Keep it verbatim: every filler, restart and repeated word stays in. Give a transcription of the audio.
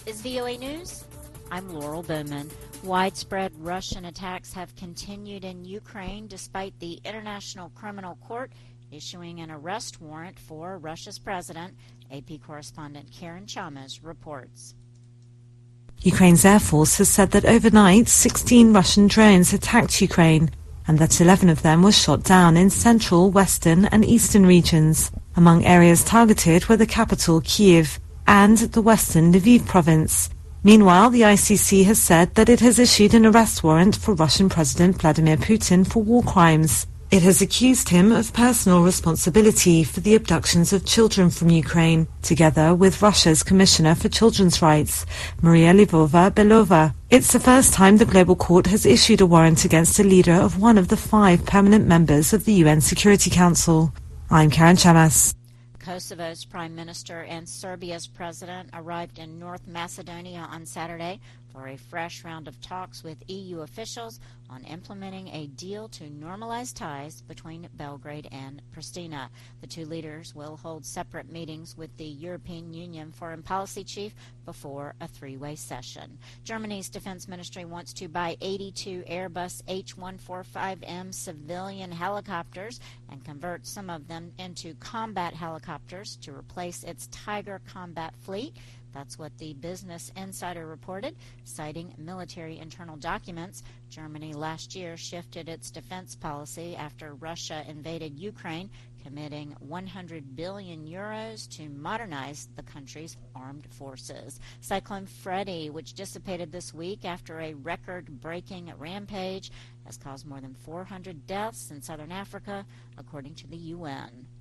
is V O A News. I'm Laurel Bowman. Widespread Russian attacks have continued in Ukraine despite the International Criminal Court issuing an arrest warrant for Russia's president. A P correspondent Karen Chalmers reports. Ukraine's Air Force has said that overnight sixteen Russian drones attacked Ukraine and that eleven of them were shot down in central, western and eastern regions. Among areas targeted were the capital, Kyiv, and the western Lviv province. Meanwhile, the I C C has said that it has issued an arrest warrant for Russian President Vladimir Putin for war crimes. It has accused him of personal responsibility for the abductions of children from Ukraine, together with Russia's Commissioner for Children's Rights, Maria Lvova-Belova. It's the first time the Global Court has issued a warrant against a leader of one of the five permanent members of the U N Security Council. I'm Karen Chamas. Kosovo's prime minister and Serbia's president arrived in North Macedonia on Saturday for a fresh round of talks with E U officials on implementing a deal to normalize ties between Belgrade and Pristina. The two leaders will hold separate meetings with the European Union foreign policy chief before a three-way session. Germany's defense ministry wants to buy eighty-two Airbus H one forty-five M civilian helicopters and convert some of them into combat helicopters to replace its Tiger combat fleet. That's what the Business Insider reported, citing military internal documents. Germany last year shifted its defense policy after Russia invaded Ukraine, committing one hundred billion euros to modernize the country's armed forces. Cyclone Freddy, which dissipated this week after a record-breaking rampage, has caused more than four hundred deaths in southern Africa, according to the U N.